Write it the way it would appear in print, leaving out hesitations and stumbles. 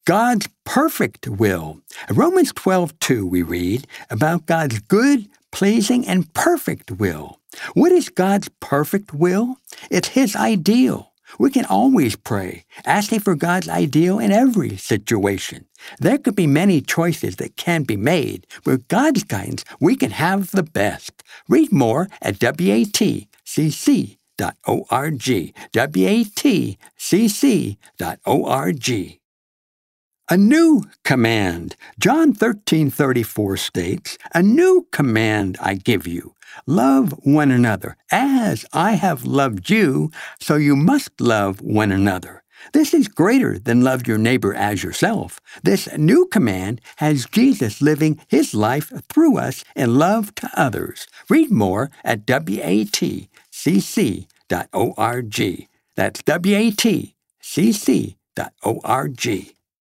God's perfect will. In Romans 12:2, we read about God's good, pleasing, and perfect will. What is God's perfect will? It's His ideal. We can always pray, asking for God's ideal in every situation. There could be many choices that can be made. With God's guidance, we can have the best. Read more at watcc.org. watcc.org. A new command. John 13:34 states, "A new command I give you. Love one another. As I have loved you, so you must love one another." This is greater than love your neighbor as yourself. This new command has Jesus living His life through us in love to others. Read more at watcc.org. That's watcc.org.